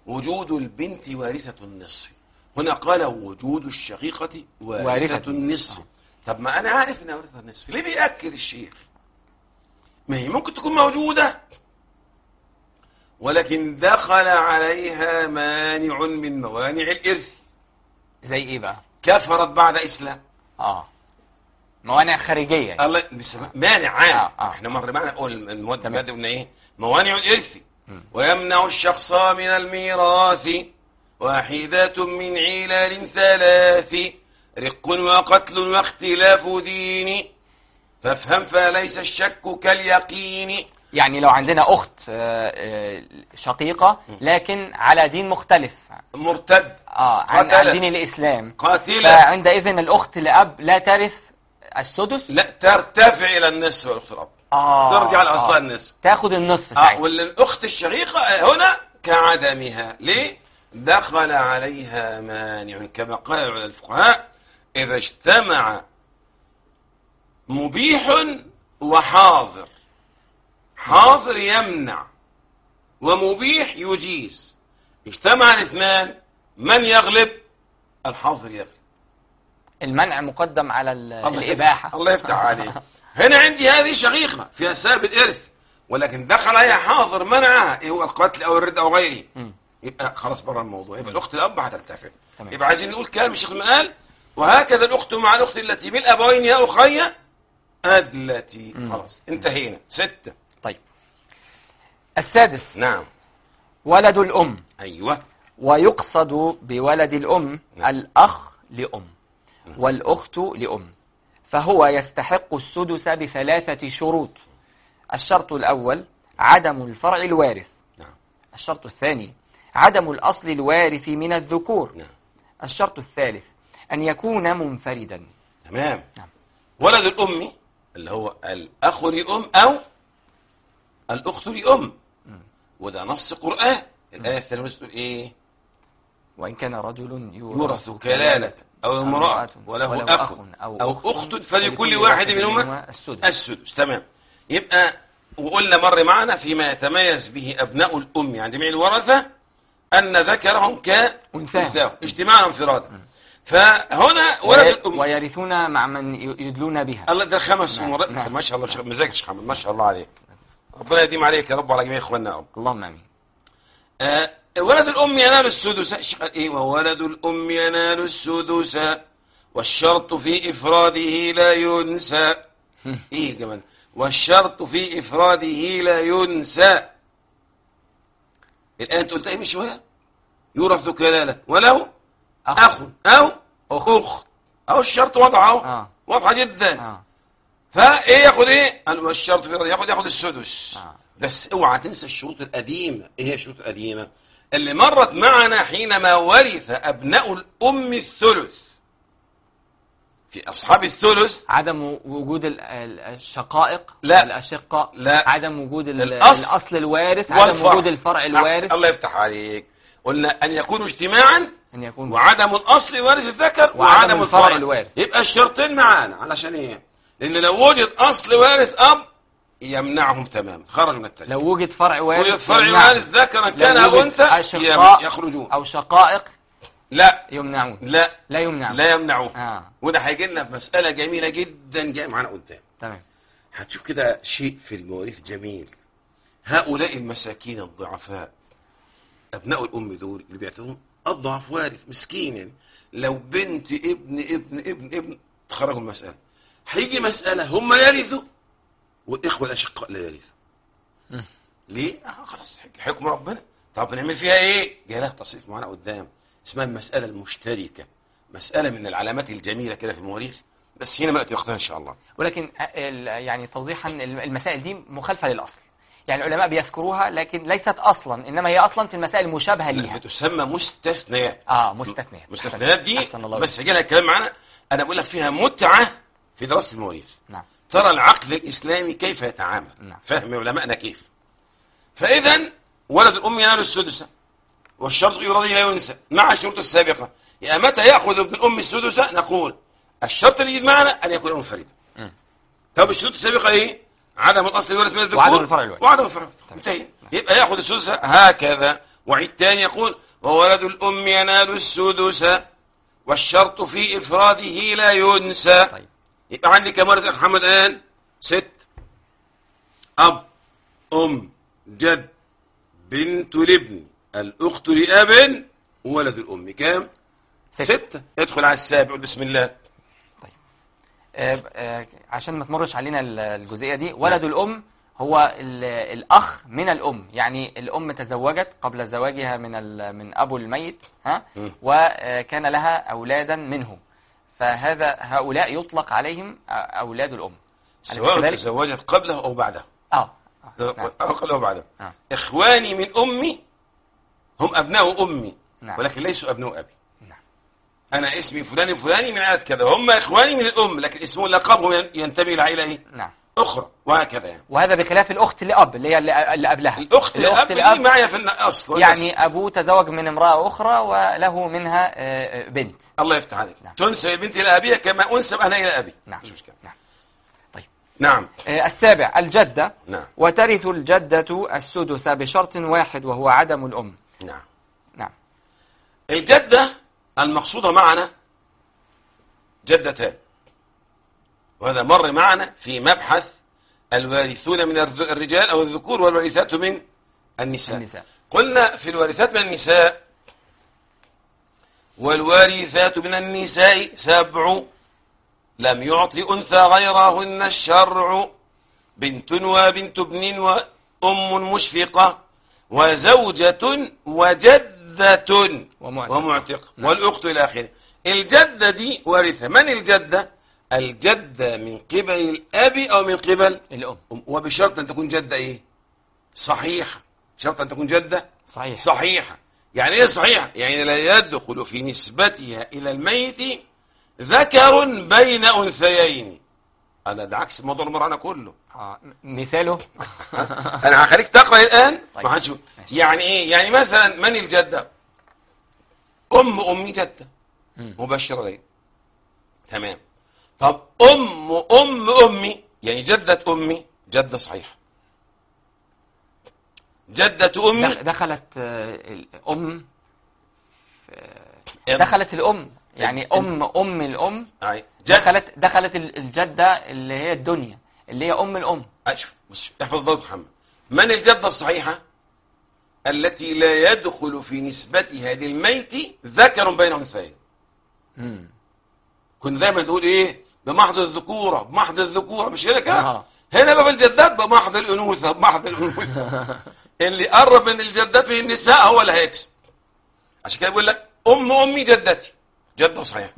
وجود البنت وارثة النصف. هنا قال وجود الشقيقة وارثة النصف. طب ما أنا عارف أنها وارثة النصف، ليه بيأكد الشيخ؟ ما هي ممكن تكون موجودة ولكن دخل عليها مانع من موانع الإرث. زي إيه بقى؟ كفرت بعد إسلام. موانع خارجية يعني. الله مانع عام. احنا مر معنا اول المواد قلنا ايه؟ موانع الارث. ويمنع الشخص من الميراث واحدة من علال ثلاث، رق وقتل واختلاف دين، فافهم فليس الشك كاليقين. يعني لو عندنا أخت شقيقة لكن على دين مختلف، مرتد، عن دين الإسلام، قاتلة، فعندئذ الأخت لأب لا ترث السدس، لا ترتفع إلى النصف. والأخت الأب ترجع لأصلها النصف، تأخذ النصف ساعتها. والأخت الشقيقة هنا كعدمها. ليه؟ دخل عليها مانع، كما قال الفقهاء: إذا اجتمع مبيح وحاضر، حاضر يمنع ومبيح يجيز، اجتمع الاثنان، من يغلب؟ الحاضر يغلب. المنع مقدم على الإباحة. الله يفتح عليه. هنا عندي هذه شقيقة فيها سبب الإرث، ولكن دخل عليها حاضر منعها، إيه هو القتل أو الرد أو غيره، يبقى خلاص بره الموضوع، يبقى الأخت الأب هترتفع. يبقى عايزين نقول كلام الشيخ ما قال: وهكذا الأخت مع الأخت التي بالأبوين يا أخي التي. خلاص انتهينا. 6. طيب، السادس. نعم. ولد الأم. أيوة. ويقصد بولد الأم الأخ لأم والأخت لأم، فهو يستحق السدس ب3 شروط. الشرط الأول عدم الفرع الوارث. نعم. الشرط الثاني عدم الأصل الوارث من الذكور. نعم. الشرط الثالث أن يكون منفردا. تمام. نعم. ولد الأم اللي هو الأخ لأم أو الأخت لأم، وده نص قرآن. الآية الثانية تقول إيه؟ وإن كان رجل يورث كلالة أو امرأة وله أخ أو أخت فلكل واحد منهما السدس. تمام. يبقى وقلنا مر معنا فيما يتميز به أبناء الأم عن جميع الورثة أن ذكرهم كأنثاهم اجتماعا انفرادا. فهنا ولد الأم ويرثون مع من يدلون بها. الله، ده 5 مرات. نعم. ما شاء الله مزاجك يا محمد، ما شاء الله عليك، ربنا يديم عليك يا رب وعلى جميع إخواننا يا رب. اللهم آمين. ولد الأم ينال السدس. إيه؟ وولد الأم ينال السدس والشرط في إفراده لا ينسى. إيه كمان؟ والشرط في إفراده لا ينسى. الآن أنت قلت إيه من شوية؟ يورث كلالة وله أخ أو أخت، أو الشرط وضعه واضحة جدا. فإيه ياخد إيه؟ والشرط في إفراده ياخد السدس. بس اوعى تنسى الشروط القديمة. إيه هي الشروط القديمة اللي مرت معنا حينما ورث أبناء الأم الثلث؟ في أصحاب الثلث عدم وجود الشقائق، لا الأشقة، لا، عدم وجود الأصل الوارث، عدم وجود الفرع الوارث. الله يفتح عليك. قلنا أن يكونوا اجتماعا، وعدم الأصل وارث الذكر وعدم الفرع الوارث. يبقى الشرطين معانا. علشان إيه؟ لأن لو وجد أصل وارث أب يمنعهم تماما، خرجوا من التالي. لو وجد فرع وارث، وجد فرع وارث ذكرا كان أو أنثى يخرجون، أو شقائق لا يمنعون. لا يمنعون. وده هيجي لنا في مسألة جميلة جدا جاي معانا قدام. تمام. هتشوف كده شيء في المواريث جميل. هؤلاء المساكين الضعفاء أبناء الأم دول اللي بيعتبرون أضعف وارث مسكين، يعني لو بنت ابن تخرجوا المسألة، هيجي مسألة هم يرثوا والإخوة الأشقاء لا يرثوا. ليه؟ خلاص حكم ربنا. طب نعمل فيها إيه؟ جاي لها تصريف معانا قدام، اسمها المسألة المشتركة، مسألة من العلامات الجميلة كده في المواريث، بس هنا ما يأتي وقتها إن شاء الله. ولكن يعني توضيحا، المسائل دي مخالفة للأصل، يعني العلماء بيذكروها لكن ليست أصلا، إنما هي أصلا في المسائل المشابهة ليها بتسمى مستثنيات. مستثنيات دي بس هيجي لها الكلام معانا. أنا بقول لك فيها متعة في دراسة المواريث. نعم. ترى العقل الإسلامي كيف يتعامل. نعم. فهم علماءنا كيف. فإذا ولد الأم ينال السدس والشرط في إفراده لا ينسى مع الشروط السابقة. يعني متى يأخذ ابن الأم السدس؟ نقول الشرط اللي يجد معنا أن يكون منفردا. طب الشروط السابقة إيه؟ عدم الأصل الوارث من الذكور وعدم الفرع الوارث. انتهي. يبقى يأخذ السدس هكذا وعيد تاني يقول وولد الأم ينال السدس والشرط في إفراده لا ينسى. طيب. يبقى عندي كم ولد يا محمد الآن؟ 6. أب، أم، جد، بنت الابن، الأخت لأب، وولد الأم. كام؟ 6. ادخل على السابع بسم الله. عشان ما تمرش علينا الجزئية دي، ولد الأم هو الأخ من الأم، يعني الأم تزوجت قبل زواجها من أبو الميت، وكان لها أولادا منه، هؤلاء يطلق عليهم أولاد الأم، سواء تزوجت قبله أو بعده. نعم. قبله أو بعده. إخواني من أمي هم أبناء أمي، نعم. ولكن ليسوا أبناء أبي. نعم. أنا اسمي فلان فلاني من عائلة كذا، هم إخواني من الأم، لكن اسمه لقبهم ينتمي إلى عائلة إيه؟ نعم. أخرى، وهكذا يعني. وهذا بخلاف الأخت لأب اللي هي اللي قبلها. الأخت لأب دي معي في الأصل، يعني أبوه تزوج من امرأة أخرى وله منها بنت. الله يفتح عليك. نعم. تنسب البنت إلى أبيها كما أنسب أنا إلى أبي. نعم. مش مشكلة. نعم. طيب. نعم. السابع الجدة. نعم. وترث الجدة السدس بشرط واحد وهو عدم الأم. نعم. نعم. الجدة المقصودة معنا جدتان، وهذا مر معنا في مبحث الوارثون من الرجال أو الذكور والوارثات من النساء. قلنا في الوارثات من النساء والوارثات من النساء 7 لم يعطي أنثى غيرهن الشرع، بنت وبنت ابن وأم مشفقة وزوجة وجدة ومعتق والأخت إلى آخره. الجدة دي وارثة. من الجدة؟ الجدة من قبل الأب أو من قبل الأم، وبشرط أن تكون جدة إيه؟ صحيحة. شرط أن تكون جدة صحيحة. يعني إيه صحيحة؟ يعني لا يدخل في نسبتها إلى الميت ذكر بين أنثيين. أنا ده عكس الموضوع اللي مرعنا كله. مثاله أنا هخليك تقرأ الآن. طيب. ما هنشوف يعني إيه. يعني مثلا من الجدة؟ أمي جدة مبشرة لي، تمام. طب أمي يعني جدة أمي جدة صحيحة. جدة أمي دخلت الأم، دخلت الأم، يعني أم الأم دخلت الجدة اللي هي الدنيا اللي هي أم الأم. احفظ ضبط محمد. من الجدة الصحيحة؟ التي لا يدخل في نسبتها للميت ذكر بين أنثيين. كنا دايما نقول إيه؟ بمحض الذكورة، بمحض الذكورة، مش هنا كده؟ هنا بقى الجدات بمحض الأنوثة، بمحض الأنوثة. اللي قرب من الجدات من النساء هو اللي هيكسب. عشان كده بيقول لك أمي جدتي جدة صحيحة،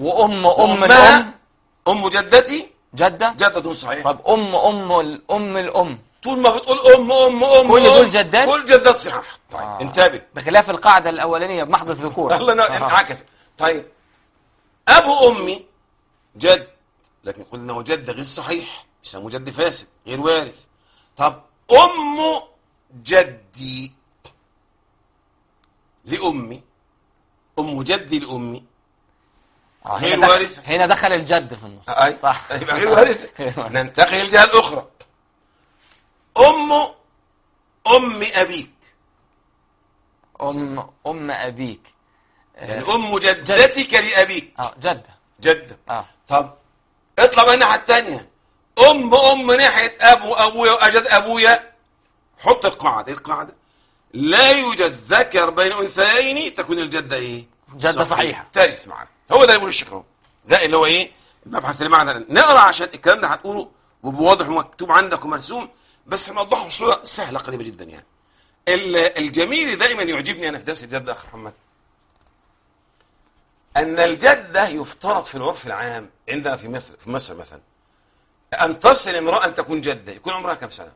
أم جدتي جدة صحيحة. طب الأم طول ما بتقول كل دول جدات، كل جدات صحيحة. طيب انتبه، بخلاف القاعدة الأولانية بمحض الذكورة. الله انعكس. طيب أبو أمي جد، لكن قلنا انه جد غير صحيح، يسموه جد فاسد غير وارث. طب أم جدي لأمي، أم جدي لأمي غير وارث. هنا دخل الجد في النص. صح، يبقى غير وارث. ننتقل الجهة الأخرى. أم أبيك، أم أبيك يعني أم جدتك لأبيك جدة. طب اطلع بقى الناحية التانية. أم ناحية أبويا وأجد أبويا. حط القاعدة لا يوجد ذكر بين أنثيين تكون الجدة إيه؟ جدة صحيحة ترث معنا. هو ده اللي يقول الشيخ اهو. ده اللي هو إيه؟ المبحث اللي معنا. نقرأ عشان الكلام ده هتقوله وبواضح ومكتوب عندك ومرسوم، بس هنوضحه بصورة سهلة قريبة جدا. يعني الجميل دائما يعجبني أنا في درس الجدة أخي محمد، أن الجدة يفترض في العرف العام عندنا في مصر مثلا أن تصل امرأة أن تكون جدة يكون عمرها كم سنة؟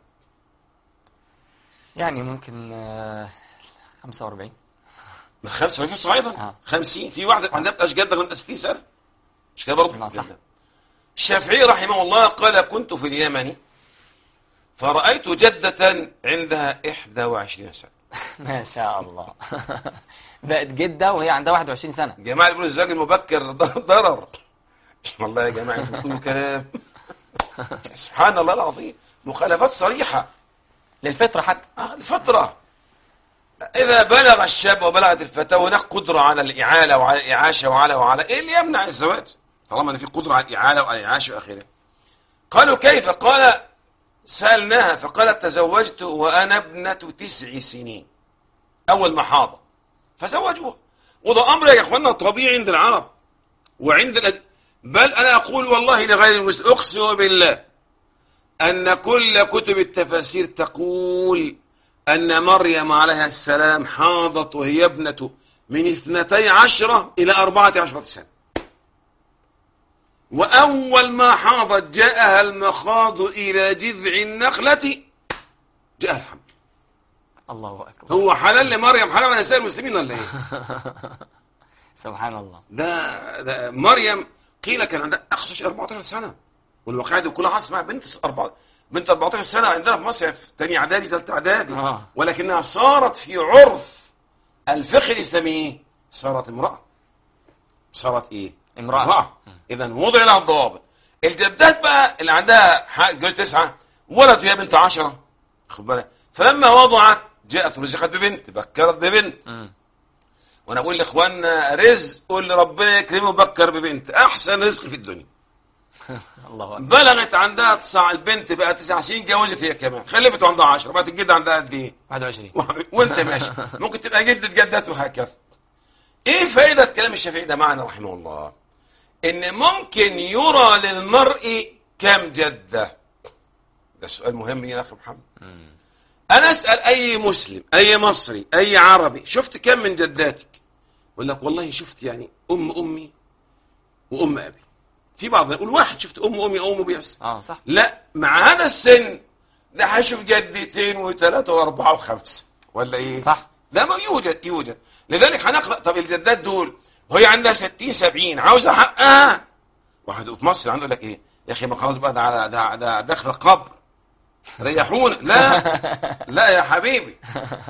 يعني ممكن 45. من 45 في صعيدا 50. في واحدة عندها بتبقاش جدة لغاية 60 سنة، مش كده برضه؟ الشافعي رحمه الله قال كنت في اليمن فرأيت جدة عندها 21 سنة. ما شاء الله. بقت جدة وهي عندها 21 سنة. جماعة يقولوا الزواج المبكر ضرر. والله يا جماعة انتوا بتقولوا كلام. سبحان الله العظيم، مخالفات صريحة للفطرة حتى. الفطرة. إذا بلغ الشاب وبلغت الفتاة وهناك قدرة على الإعالة وعلى الإعاشة وعلى إيه اللي يمنع الزواج طالما أن في قدرة على الإعالة وعلى الإعاشة وآخره. قالوا كيف؟ قال سألناها فقالت تزوجت وأنا ابنة 9 سنين أول ما حاضر فزوجوها. وده أمر يا إخواننا طبيعي عند العرب وعند بل أنا أقول والله لغير المسلم أقسم بالله أن كل كتب التفاسير تقول أن مريم عليها السلام حاضت وهي ابنة من 12 إلى 14 سنة، وأول ما حاضت جاءها المخاض إلى جذع النخلة جاء الحمل. الله أكبر. هو حلال لمريم حلال من نساء المسلمين ولا إيه؟ سبحان الله. ده مريم قيل كان عندها أقصى 14 سنة، والواقعة دي كلها اسمها بنت 14 سنة عندنا في مصر في تاني إعدادي ثالثة إعدادي، ولكنها صارت في عرف الفقه الإسلامي صارت امرأة. صارت إيه؟ امرأة. إذا وضع لها الضوابط. الجدات بقى اللي عندها جوز 9 ولدت وهي بنت 10 خد بالك، فلما وضعت جاءت رزقت ببنت بكرت ببنت. وانا بقول لاخواننا رزق اللي ربنا يكرمه بكر ببنت احسن رزق في الدنيا. الله أكبر. بلغت عندها 9 البنت بقى 9 سنين جوزت هي كمان خلفت وعندها 10 بقت الجد عندها قد ايه؟ 21 وانت ماشي ممكن تبقى جدة جدات وهكذا. ايه فائدة كلام الشافعي ده معنا رحمه الله؟ ان ممكن يرى للمرء كم جدة. ده السؤال مهم يا اخي محمد. انا اسأل اي مسلم اي مصري اي عربي شفت كم من جداتك؟ يقول لك والله شفت يعني امي وام ابي. في بعض يقول واحد شفت امي او ابي بس. صح. لا مع هذا السن ده هشوف جدتين وثلاثة واربعة وخمسة ولا ايه؟ صح. ده ما يوجد. لذلك هنقرأ طب الجدات دول وهي عندها 60 70 عاوزة حقها. واحد في مصر عنده لك ايه؟ يا اخي ما خلاص بقى ده دخل قبر ريحونا. لا يا حبيبي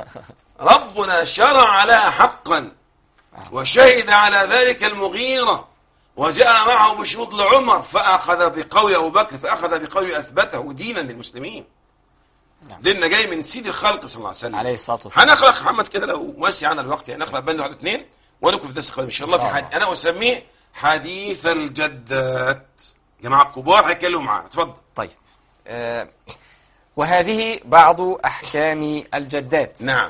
ربنا شرع لها حقا وشهد على ذلك المغيرة وجاء معه بشروط لعمر فأخذ بقول أبو بكر فأخذ بقول أثبته دينا للمسلمين. ديننا جاي من سيد الخلق صلى الله عليه وسلم عليه الصلاة والسلام. هنخلق محمد كده لو واسي عنا الوقت يعني نخلق بند على 2 ولكم في درس قادم إن شاء الله في حديث أنا أسميه حديث الجدات. جماعة كبار هيكلموا معانا. اتفضل. طيب وهذه بعض أحكام الجدات. نعم.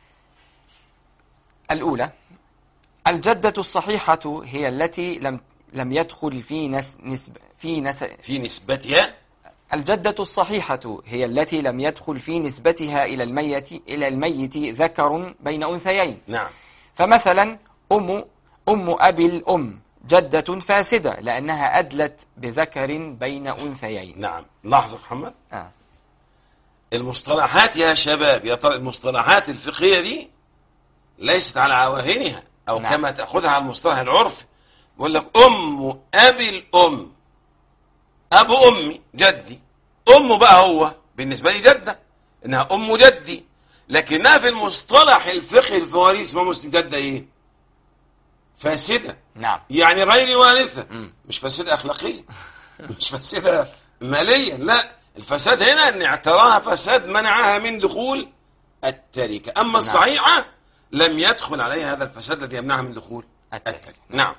الأولى الجدة الصحيحة هي التي لم يدخل في نسبتها. الجدة الصحيحة هي التي لم يدخل في نسبتها إلى الميت ذكر بين أنثيين. نعم. فمثلا أم أبي الأم جدة فاسدة لأنها أدلت بذكر بين أنثيين. نعم. لاحظ محمد المصطلحات يا شباب يا ترى المصطلحات الفقهية دي ليست على عواهنها أو نعم. كما تأخذها على المصطلح العرفي. بقول لك أم أبي الأم أبو أمي جدي أمه بقى هو بالنسبة لي جدة إنها أم جدي، لكنها في المصطلح الفقهي الفواريث ما مسلم جدة إيه؟ فاسدة. نعم. يعني غير وارثة. مش فاسدة أخلاقية مش فاسدة ماليا. لا الفساد هنا ان اعتراها فساد منعها من دخول التركة. اما الصحيحة لم يدخل عليها هذا الفساد الذي يمنعها من دخول التركة. نعم.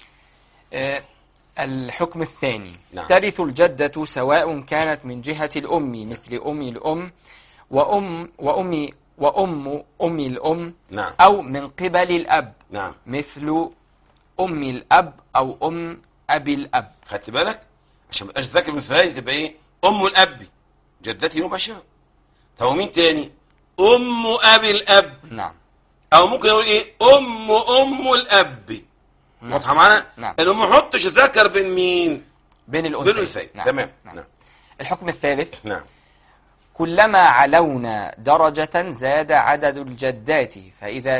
الحكم الثاني نعم. ترث الجدة سواء كانت من جهة الأم مثل أم الأم وأم الأم نعم. أو من قبل الأب. نعم. مثل أم الأب أو أم أبي الأب. خدت بالك عشان ما تبقاش ذاكر من ثاني تبقى ايه؟ أم الأب جدتي مباشرة. طب ومين تاني؟ أم أبي الأب. نعم. أو ممكن يقول ايه؟ أم الأب. واضحة معانا؟ نعم. إنه ما يحطش ذكر بين مين؟ بين الأنثيين. نعم. تمام. نعم. الحكم الثالث نعم. كلما علونا درجة زاد عدد الجدات فإذا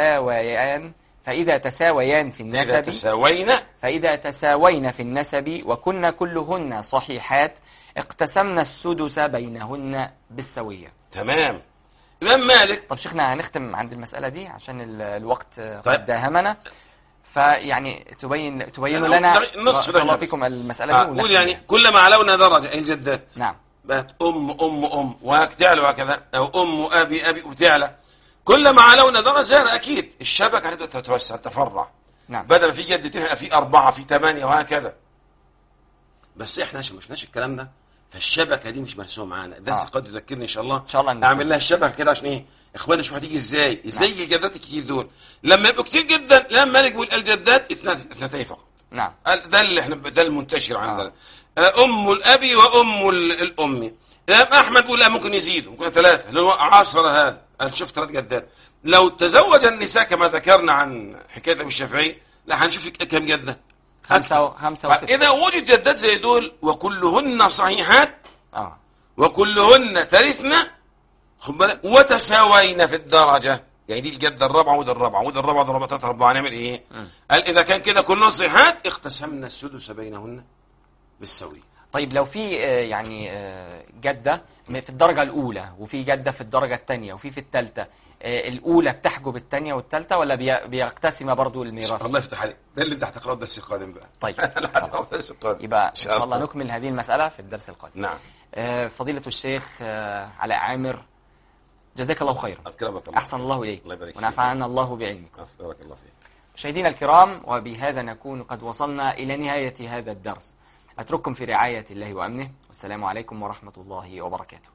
تساويان في النسب فإذا تساوين في النسب وكن كلهن صحيحات اقتسمنا السدس بينهن بالسوية. تمام. الإمام مالك. طب شيخنا هنختم عند المسألة دي عشان الوقت قد داهمنا، فيعني تبينوا لنا نصف الله فيكم المسألة دي. قول يعني كلما علونا درجة أي الجدات. نعم. بقت أم وهكذا وهكذا أو أم أبي وتعلى كلما علونا درجة أكيد الشبكة هتبدأ تتوسع تفرع. نعم. بدل ما في جدتين هيبقى في 4 في 8 وهكذا. بس احنا عشان ما شفناش الكلام ده، فالشبكة دي مش مرسومة معانا. ده قد يذكرني إن شاء الله. إن شاء الله أعمل لها الشبكة كده عشان إيه؟ إخواني شوف هتيجي إزاي الجدات الكتير دول لما يبقوا كتير جدا. لما نيجي نقول الجدات اثنتين فقط. نعم. ده اللي احنا ده المنتشر عندنا. أم الأبي وأم الأم. الإمام أحمد بيقول لا ممكن يزيدوا، ممكن 3 لو 10. هذا أنا شفت 3 جدات. لو تزوج النساء كما ذكرنا عن حكاية أبي الشافعي، لا هنشوف كم جدة؟ 5 و6. إذا وجد جدات زي دول وكلهن صحيحات اه وكلهن ترثن خد بالك وتساوينا في الدرجة، يعني دي الجدة الرابعة وده الرابعة وده الرابعة ضربة 3 4، هنعمل إيه؟ قال إذا كان كده كلهن صحيحات اقتسمنا السدس بينهن بالسوي. طيب لو في يعني جدة في الدرجة الأولى وفي جدة في الدرجة الثانية وفي الثالثة، الأولى بتحجب الثانية والثالثة ولا بيقتسم برضو الميراث؟ الله يفتح عليك، ده اللي انت هتقراه الدرس القادم بقى. طيب الدرس القادم يبقى إن شاء الله نكمل هذه المسألة في الدرس القادم. نعم. فضيلة الشيخ علاء عامر، جزاك الله خيرا. أكرمك الله. أحسن الله إليك. الله يبارك فيك. ونفعنا الله بعلمك. بارك الله فيك. مشاهدينا الكرام، وبهذا نكون قد وصلنا إلى نهاية هذا الدرس. أترككم في رعاية الله وأمنه، والسلام عليكم ورحمة الله وبركاته.